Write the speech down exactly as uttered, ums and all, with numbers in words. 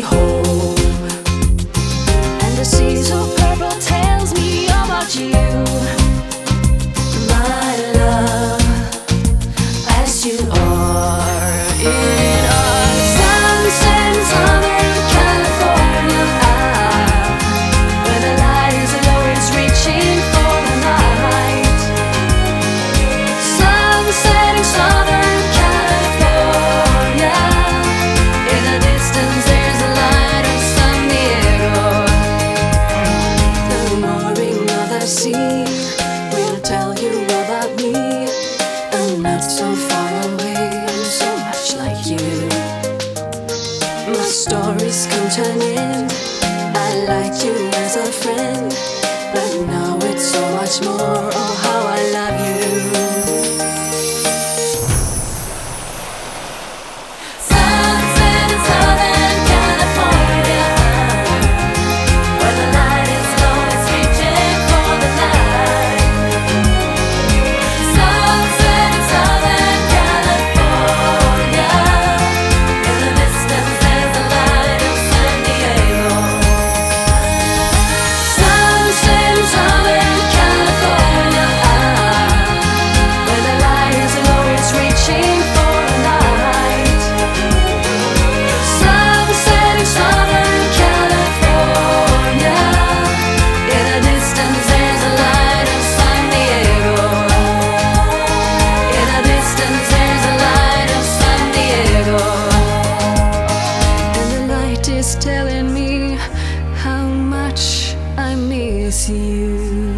home. And the sea so purple tells me about you, my love, as you are in our sunset in Southern California, where the light is always reaching for the night. Sunset in Southern California, in the distance there's the light of San Diego. The roaring of the sea will tell you about me. I'm not so far away, I'm so much like you. My stories come to an end. I liked you as a friend, but now it's so much more. Oh, how I love you. Sunset in Southern California, where the light is always reaching for the night. Sunset in Southern California, in the distance there's the light of San Diego. Sunset in Southern California, where the light is always reaching for the night. Sunset in Southern California, in the distance there's the light of San Diego. In the distance there's the light of San Diego. And the light is telling me how much I miss you.